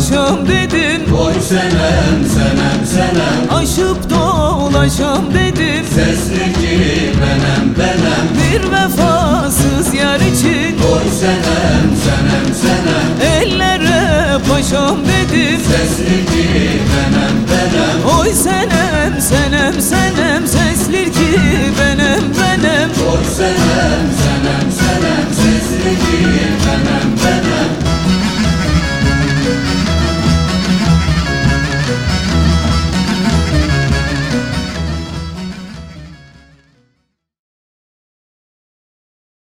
dolaşam dedim. Oy senem senem senem, Aşıp dolaşam dedim. sesli ki benem benem. Bir vefasız yar için Oy senem senem senem, ellere paşam dedim. sesli ki benem benem. Oy senem senem senem, seslir ki benem benem. Oy senem senem senem.